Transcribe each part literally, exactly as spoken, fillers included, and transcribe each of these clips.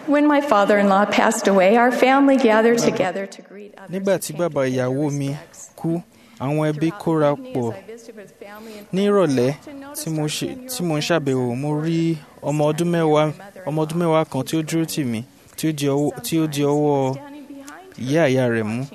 When my father-in-law passed away, our family gathered together to greet others. Nígbà tí bàbá ìyàwó mi kú, àwọn ẹbí kóra pọ̀. Ní ìrọ̀lẹ́ tí mo ṣe tí mo ń ṣàbẹ̀wò, mo rí ọmọ ọdún mẹ́wàá ọmọ ọdún mẹ́wàá kan tí ó dúró tì mí, tí ó di ọwọ́ tí ó di ọwọ́ ìyá ìyá rẹ̀ mú.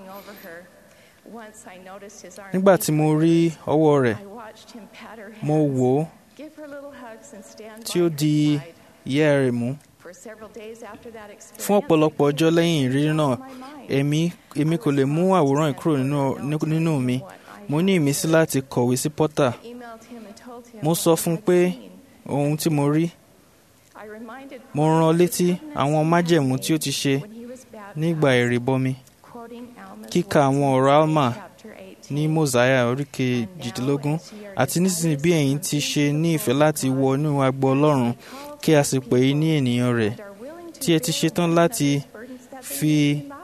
Nígbà tí mo rí ọwọ́ rẹ̀, mo wò ó tí ó di ìyá rẹ̀ mú. Fún ọ̀pọ̀lọpọ̀ ọjọ́ lẹ́yìn ìrírí náà, èmi èmi kò lè mú àwòrán yìí kúrò nínú nínú mi. Mo ní ìmísí láti kọ̀wé sí Porter. Mo sọ fún un pé ohun tí mo rí. Mo rán an létí àwọn májẹ̀mú tí ó ti ṣe nígbà ìrìbọmi. Kíka àwọn ọ̀rọ̀ Alma ní Mósáyà orí kejìdínlógún àti nísinsìnyí bí ẹ̀yin ti ṣe ní ìfẹ́ láti wọ inú agbo Ọlọ́run kí a sì pè é ní ènìyàn rẹ̀, tí ẹ ti ṣetán láti fi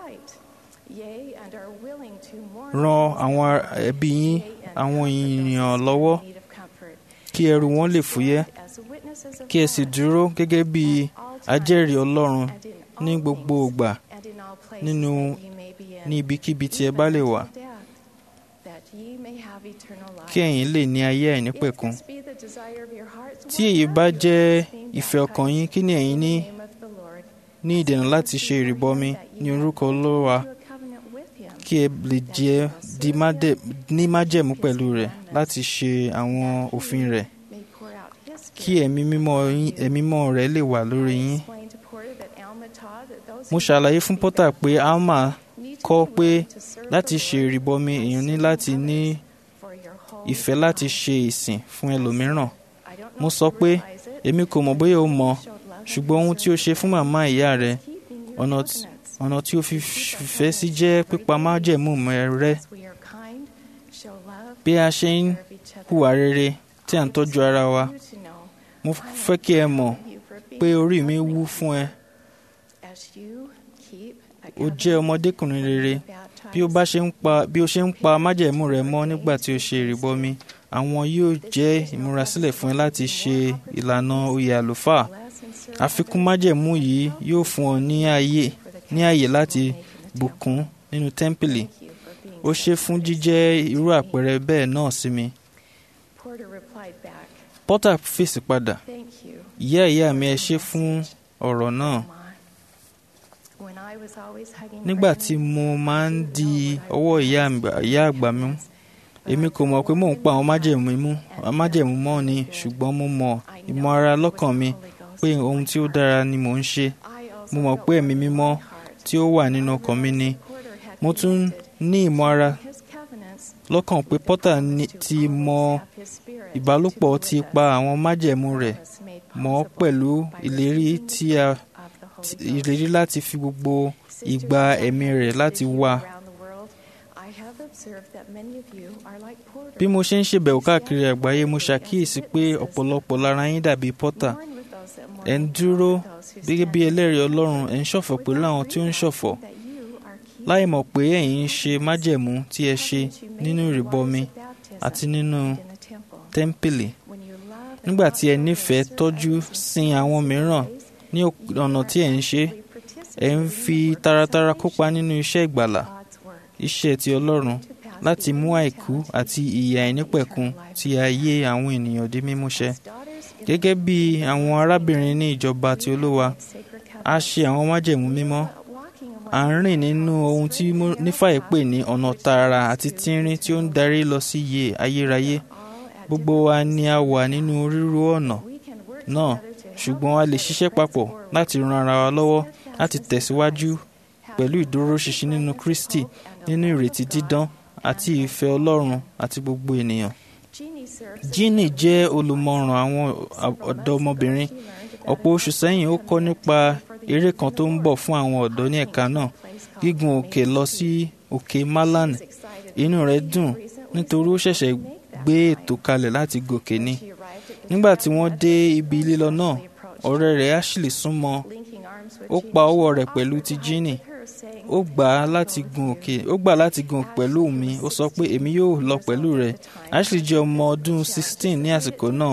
ran àwọn ẹbí yín àwọn ènìyàn lọ́wọ́ kí ẹrù wọn lè fúyẹ́, kí ẹ sì dúró gẹ́gẹ́ bí ajẹ́rìí Ọlọ́run ní gbogbo ìgbà nínú ní ibikíbi tí ẹ bá lè wà, kí ẹ̀yin lè ní ayé àìnípẹ̀kun. Tí èyí bá jẹ́ ìfẹ́ ọkàn yín, kí ni ẹ̀yin ní ní ìdènà láti ṣe ìrìbọmi ní orúkọ Olúwa, kí ẹ lè jẹ́ di ní májẹ̀mú pẹ̀lú rẹ̀ láti ṣe àwọn òfin rẹ̀, kí ẹ̀mí mímọ́ yín ẹ̀mí mímọ́ rẹ̀ lè wà lórí yín. Mo ṣàlàyé fún Porter pé Alma kọ́ pé láti ṣe ìrìbọmi èèyàn ní láti ní ìfẹ́ láti ṣe ìsìn fún ẹlòmíràn. Mo sọ pé èmi kò mọ̀ bóyá o mọ̀, ṣùgbọ́n ohun tí o ṣe fún màmá ìyá rẹ, ọ̀nà tí ọ̀nà tí o fi fẹ́ sí jẹ́ pípa májẹ̀mú rẹ. Bí a ṣe ń hùwà rere tí à ń tọ́jú ara wa, mo fẹ́ kí ẹ mọ̀ pé orí mi wú fún ẹ. O jẹ́ ọmọdékùnrin rere. Bí o bá ṣe ń pa bí o ṣe ń pa májẹ̀mú rẹ mọ́ nígbà tí o ṣe ìrìbọmi, àwọn yóò jẹ́ ìmúrasílẹ̀ fún ẹ láti ṣe ìlànà oyè àlùfáà. Àfikún májẹ̀mú yìí yóò fún ọ ní ààyè ní ààyè láti bùkún nínú tẹ́ḿpìlì. Ó ṣe fún jíjẹ́ irú àpẹẹrẹ bẹ́ẹ̀ náà sí mi. Porter fèsì padà, ìyá ìyá mi, ẹ ṣé fún ọ̀rọ̀ náà. Nígbà tí mo máa ń di ọwọ́ ìyá àgbà mi, èmi kò mọ̀ pé mò ń pa àwọn májẹ̀mú mú májẹ̀mú mọ́ ni, ṣùgbọ́n mo mọ̀ ìmọ̀ ara lọ́kàn mi pé ohun tí ó dára ni mò ń ṣe. Mo mọ̀ pé ẹ̀mí mímọ́ tí ó wà nínú ọkàn mi ni. Mo tún ní ìmọ̀ ara lọ́kàn pé Porter ti mọ ìbálòpọ̀ ti pa àwọn májẹ̀mú rẹ̀ mọ́ pẹ̀lú ìlérí tí a ìlérí láti fi gbogbo ìgbà ẹ̀mí rẹ̀ láti wà. Bí mo ṣe ń ṣèbẹ̀wò káàkiri àgbáyé, mo ṣàkíyèsí pé ọ̀pọ̀lọpọ̀ lára yín dàbí Porter. Ẹ ń dúró gẹ́gẹ́ bí ẹlẹ́rìí Ọlọ́run, ẹ ń ṣọ̀fọ̀ pẹ̀lú àwọn tí ó ń ṣọ̀fọ̀, láì mọ̀ pé ẹ̀yin ń ṣe májẹ̀mú tí ẹ ṣe nínú ìrìbọmi àti nínú tẹ́ḿpìlì. Nígbà tí ẹ nífẹ̀ẹ́ tọ́jú sin àwọn mìíràn ní ọ̀nà tí ẹ ń ṣe, ẹ ń fi taratara kópa nínú iṣẹ́ ìgbàlà, iṣẹ́ ti Ọlọ́run, láti mú àìkú àti ìyè àìnípẹ̀kun ti ayé àwọn ènìyàn di mímúṣẹ. Gẹ́gẹ́ bí àwọn arábìnrin ní ìjọba ti Olúwa, a ṣe àwọn májẹ̀mú mímọ́. À ń rìn nínú ohun tí Nífàì pè ní ọ̀nà tààrà àti tínrín tí ó ń darí lọ sí ìyè ayérayé. Gbogbo wa ni a wà nínú onírúurú ọ̀nà náà, ṣùgbọ́n a lè ṣiṣẹ́ papọ̀ láti ran ara wa lọ́wọ́ láti tẹ̀síwájú pẹ̀lú ìdúróṣinṣin nínú Kristi, nínú ìrètí dídán àti ìfẹ́ Ọlọ́run àti gbogbo ènìyàn. Jíìnì jẹ́ olùmọ̀ràn àwọn ọ̀dọ́mọbìnrin. Ọ̀pọ̀ oṣù sẹ́yìn, ó kọ́ nípa eré kan tó ń bọ̀ fún àwọn ọ̀dọ́ ní ẹ̀ka náà, gígùn òkè lọ sí òkè Malan. Inú rẹ̀ dùn nítorí ó ṣẹ̀ṣẹ̀ gbé ètò kalẹ̀ láti gòkè ni. Nígbà tí wọ́n dé ibi lílọ náà, ọ̀rẹ́ rẹ̀ Ashley súnmọ́. Ó pa ọwọ́ rẹ̀ pẹ̀lú ti Jíìnì. Ó gbà láti gun òkè ó gbà láti gun pẹ̀lú mi. Ó sọ pé èmi yóò lọ pẹ̀lú rẹ̀. Ashley jẹ́ ọmọ ọdún sixteen ní àsìkò náà.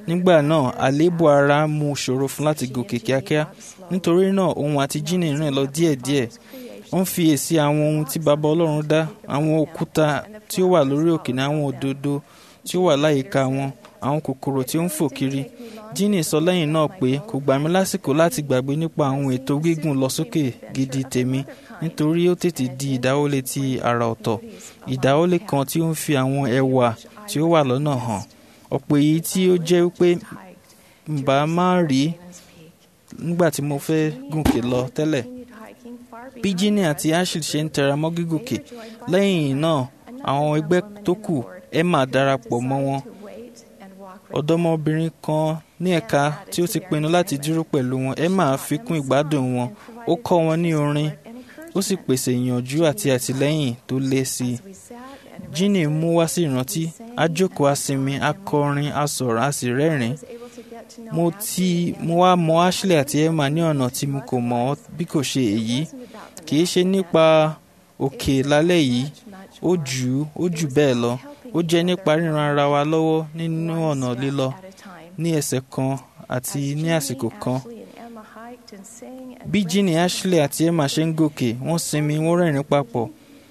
Nígbà náà àléébù ara mú ṣòro fún láti gòkè kíákíá. Nítorí náà òun àti Jíìnì rìn lọ díẹ̀díẹ̀. Ó ń fiyèsí àwọn ohun tí Baba Ọlọ́run dá, àwọn òkúta tí ó wà lórí òkè ní àwọn òdòdó tí ó wà láyìíká wọn, àwọn kòkòrò tí ó ń fò kiri. Jíìnì sọ lẹ́yìn náà pé kò gbà mí lásìkò láti gbàgbé nípa àwọn ètò gígùn lọ sókè gidi tèmi, nítorí ó tètè di ìdáwọ́lé ti àrà ọ̀tọ̀, ìdáwọ́lé kan tí ó ń fi àwọn ẹwà tí ó wà lọ́nà hàn. Ọ̀pọ̀ èyí tí ó jẹ́ pé mbà máa rí nígbà tí mo fẹ́ gùnkè lọ tẹ́lẹ̀. Bí Jíìnì àti Ashley ṣe ń tẹra mọ́ gígùnkè, lẹ́yìn náà àwọn ẹgbẹ́ tó kù Emma darapọ̀ mọ́ wọn. Ọ̀dọ́mọbìnrin kan ní ẹ̀ka tí ó ti pinnu láti dúró pẹ̀lú wọn. Emma fi kún ìgbádùn wọn. Ó kọ́ wọn ní orin, ó sì pèsè ìyànjú àti àtìlẹ́yìn tó lé sí i. Jíìnì mú wá sí ìrántí. A jókòó, a sinmi, a kọrin, a sọ̀rọ̀, a sì rẹ́rìn-ín. Mo ti mo wá mọ Ashley àti Emma ní ọ̀nà tí mo kò mọ̀ bí kò ṣe èyí. Kì í ṣe nípa òkè lálẹ́ yìí, ó jù ó jù bẹ́ẹ̀ lọ. Ó jẹ́ nípa ríran ara wa lọ́wọ́ nínú ọ̀nà lílọ ní ẹsẹ̀ kan àti ní àsìkò kan. Bí Jíìnì, Ashley àti Emma ṣe ń gòkè, wọ́n sinmi, wọ́n rẹ́rìn papọ̀.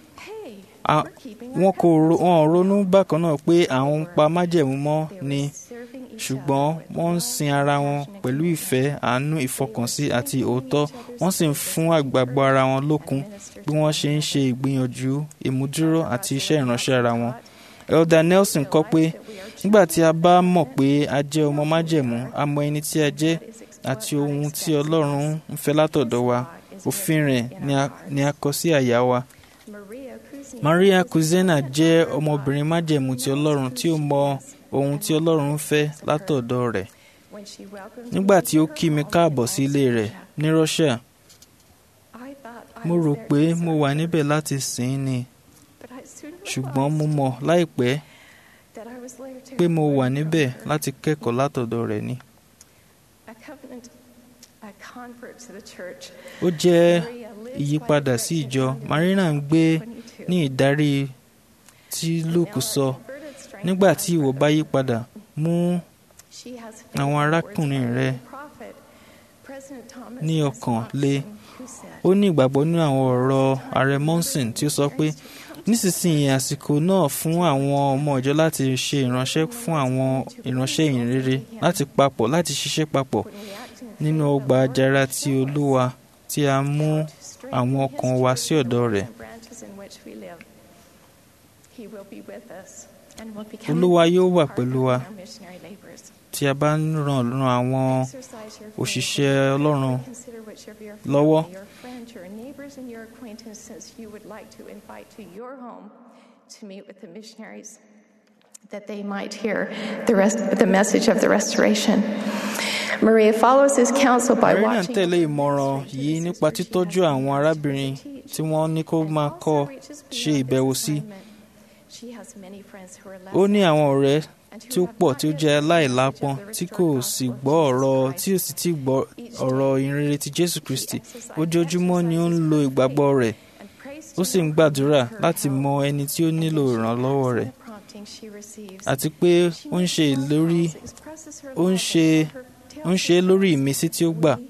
Wọ́n kò wọ́n ronú bákan náà pé àwọn ń pa májẹ̀mú mọ́ ni, ṣùgbọ́n wọ́n ń sin ara wọn pẹ̀lú ìfẹ́, àánú, ìfọkànsí àti òótọ́. Wọ́n sì ń fún àgbàgbọ́ ara wọn lókun bí wọ́n ṣe ń ṣe ìgbìyànjú, ìmúdúró àti iṣẹ́ ìránṣẹ́ ara wọn. Elder Nelson kọ pé nígbà tí a bá mọ̀ pé a jẹ́ ọmọ májẹ̀mú, a mọ ẹni tí a jẹ́ àti ohun tí Ọlọ́run ń fẹ́ látọ̀dọ̀ wa. Òfin rẹ̀ ni a kọ sí àyà wa. Maria Kuzena jẹ́ ọmọbìnrin májẹ̀mú ti Ọlọ́run tí ó mọ ohun tí Ọlọ́run ń fẹ́ látọ̀dọ̀ rẹ̀. Nígbà tí ó kí mi káàbọ̀ sí ilé rẹ̀ ní Russia, mo rò pé mo wà níbẹ̀ láti sìn ni, ṣùgbọ́n mo mọ̀ láìpẹ́ pé mo wà níbẹ̀ láti kẹ́kọ̀ọ́ látọ̀dọ̀ rẹ̀ ni. Ó jẹ́ ìyípadà sí ìjọ. Marina ń gbé ní ìdarí tí Luke sọ. Nígbà tí ìwọ bá yí padà, mú àwọn arákùnrin rẹ ní ọkàn le. Ó ní ìgbàgbọ́ nínú àwọn ọ̀rọ̀ Ààrẹ Monson tí ó sọ pé nísinsìnyí àsìkò náà fún àwọn ọmọ ìjọ láti ṣe ìránṣẹ́ fún àwọn ìránṣẹ́ ìhìnrere, láti papọ̀, láti ṣiṣẹ́ papọ̀ nínú ọgbà àjàrà ti Olúwa tí a mú àwọn ọkàn wa sí ọ̀dọ̀ rẹ̀. Olúwa yóò wà pẹ̀lú wa tí a bá ń ràn ran àwọn òṣìṣẹ́ Ọlọ́run lọ́wọ́. That they might hear the rest, the message of the restoration. Maria follows his counsel by Maria watching. tẹ̀lé ìmọ̀ràn yìí nípa títọ́jú àwọn arábìnrin tí wọ́n ní kó máa kọ́ ṣe ìbẹ̀wò sí. Ó ní àwọn ọ̀rẹ́ tí ó pọ̀ tí ó jẹ́ aláìlápọn tí kò sì gbọ́ ọ̀rọ̀ tí ó sì ti gbọ́ ọ̀rọ̀ ìrere ti Jésù Kristi. Ojoojúmọ́ ni ó ń lo ìgbàgbọ́ rẹ̀, ó sì ń gbàdúrà láti mọ ẹni tí ó nílò ìrànlọ́wọ́ rẹ̀, àti pé ó ń ṣe ìlérí ó ń ṣe ó ń ṣe lórí ìmísí tí ó gbà.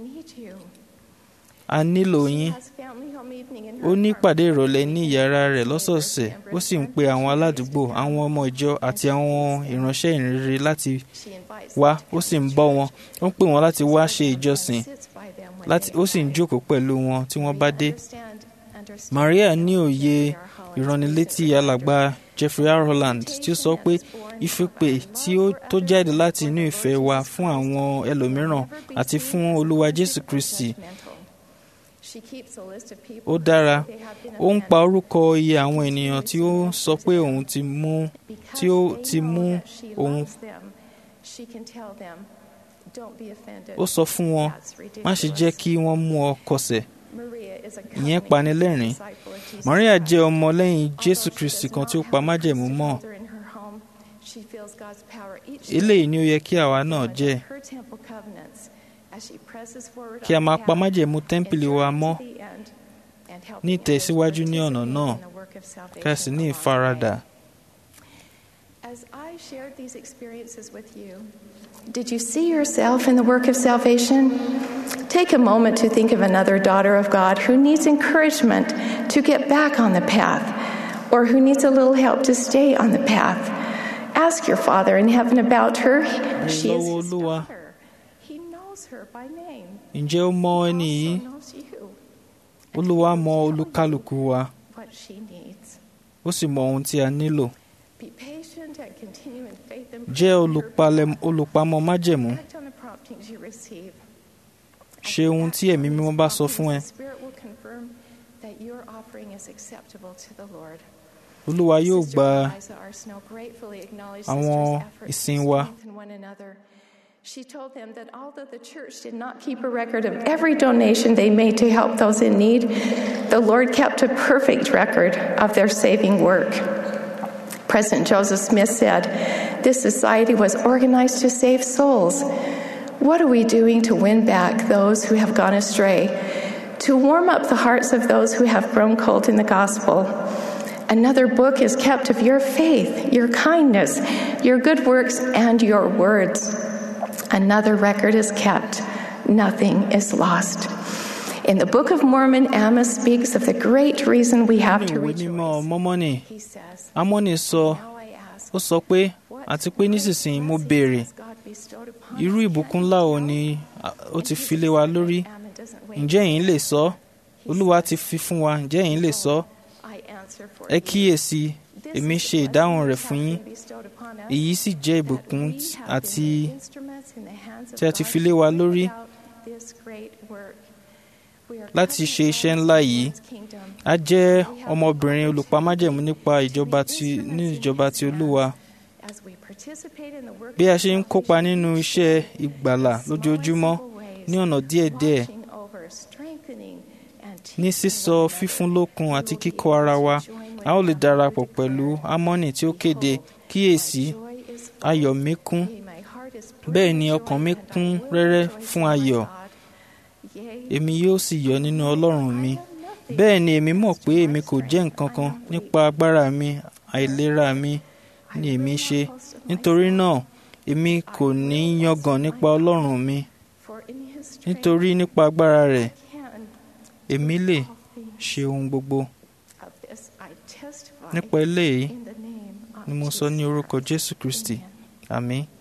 A nílò yín. Ó ní ìpàdé ìrọ̀lẹ́ ní yàrá rẹ̀ lọ́sọ̀ọ̀sẹ̀. Ó sì ń pe àwọn aládùúgbò, àwọn ọmọ ìjọ àti àwọn ìránṣẹ́ ìhìnrere láti wá. Ó sì ń bọ́ wọn. Ó ń pè wọ́n láti wá ṣe ìjọsìn. Láti ó sì ń jókòó pẹ̀lú wọn tí wọ́n bá dé. Maria ní òye ìránnilétí alàgbà Jeffrey R. Holland tí ó sọ pé ìfipè tí ó tó jáde láti inú ìfẹ́ wa fún àwọn ẹlòmíràn àti fún Olúwa Jésù Kristi ó dára. Ó ń pa orúkọ iye àwọn ènìyàn tí ó sọ pé òun ti mú tí ó ti mú òun. Ó sọ fún wọn, má ṣe jẹ́ kí wọ́n mú ọ kọsẹ̀. Ìyẹn pani lẹ́rìn. Maria jẹ́ ọmọ lẹ́yìn Jésù Kristi kan tí ó pa májẹ̀mú mọ́. Eléyìí ni ó yẹ kí àwa náà jẹ́. Kí a máa pa májẹ̀mú tẹ́ḿpìlì wa mọ́ ní ìtẹ̀síwájú ní ọ̀nà náà, ká sì ní ìfaradà. As I shared these experiences with you, did you see yourself in the work of salvation? Take a moment to think of another daughter of God who needs encouragement to get back on the path, or who needs a little help to stay on the path. Ask your Father in heaven about her. She is his daughter. He knows her by name. Ǹjẹ́ ó mọ ẹni yìí? He also knows you. Olúwa mọ olúkálùkù wa, What she needs. ó sì mọ ohun tí a nílò. Be patient and continue in faith and Jẹ́ prayer. olùpalẹ̀- olùpamọ́ májẹ̀mú. Act on the promptings you receive. Ṣe ohun tí ẹ̀mí mímọ́ bá sọ fún ẹ. The Spirit will confirm that your offering is acceptable to the Lord. Olúwa yóò gba Sister Eliza R. Snow gratefully acknowledged àwọn sisters' efforts ìsìn to wa. strengthen one another. She told them that although the church did not keep a record of every donation they made to help those in need, the Lord kept a perfect record of their saving work. President Joseph Smith said, "This society was organized to save souls. What are we doing to win back those who have gone astray, to warm up the hearts of those who have grown cold in the gospel? Another book is kept of your faith, your kindness, your good works, and your words. Another record is kept. Nothing is lost." In the Book of Mormon, Amos speaks of the great reason we have to Ìwé mímọ́ rejoice. Mọ́mọ́nì, He says, Ámọ́nì sọ, "Now I ask, ó sọ pé, what àti pé nísinsìnyí mo béèrè, has God bestowed upon irú us? ìbùkún ńlá wo ni a- ó ti fi lé wa lórí? Ammon doesn't wait. Ǹjẹ́ ẹ̀yin lè sọ? Olúwa ti fi fún wa, ǹjẹ́ ẹ̀yin lè sọ? I answer for Ẹ you. kíyèsí, This èmi is ṣe the ìdáhùn blessing rẹ̀ fún yín. that has been bestowed upon us, Èyí sì jẹ́ that ìbùkún we t- have àti been instruments in the hands of tí a ti God fi lé wa to lórí bring about this great work. We are láti covenant ṣe iṣẹ́ heirs ńlá of yìí. God's kingdom. A jẹ́ ọmọbìnrin olùpámájẹ̀mú nípa ìjọba ti ní ìjọba ti Olúwa. As we participate in the work Bí a of ṣe ń kópa salvation, nínú iṣẹ́ ìgbàlà lójoojúmọ́ ní ọ̀nà díẹ̀díẹ̀, watching over, strengthening, and ní teaching sísọ one fífún another, lókun we àti will be kíkọ́ ara able to wa, join with a ó lè them darapọ̀ to pẹ̀lú declare, Ámọ́nì tí ó kéde, "Behold, kíyèsí, my joy is full. ayọ̀ mi kún, Yea, my heart is bẹ́ẹ̀ ni full of ọkàn joy, mi and I kún will rẹ́rẹ́ rejoice fún in my ayọ̀. God. Yea, Èmi yóò sì yọ̀ nínú Ọlọ́run mi. I am nothing Bẹ́ẹ̀ ni èmi mọ̀ as to pé my èmi kò jẹ́ strength. nǹkan I kan am weak. nípa agbára mi, àìlera mi ni èmi ṣe. Nítorí náà, èmi kò ní yangàn nípa Ọlọ́run mi, For in his strength nítorí nípa agbára rẹ̀, can èmi lè all things. ṣe ohun gbogbo. Of this I testify Nípa eléyìí in the name of ni mo sọ ní Jesus orúkọ Christ. Jésù Kristi. Amen. Àmín.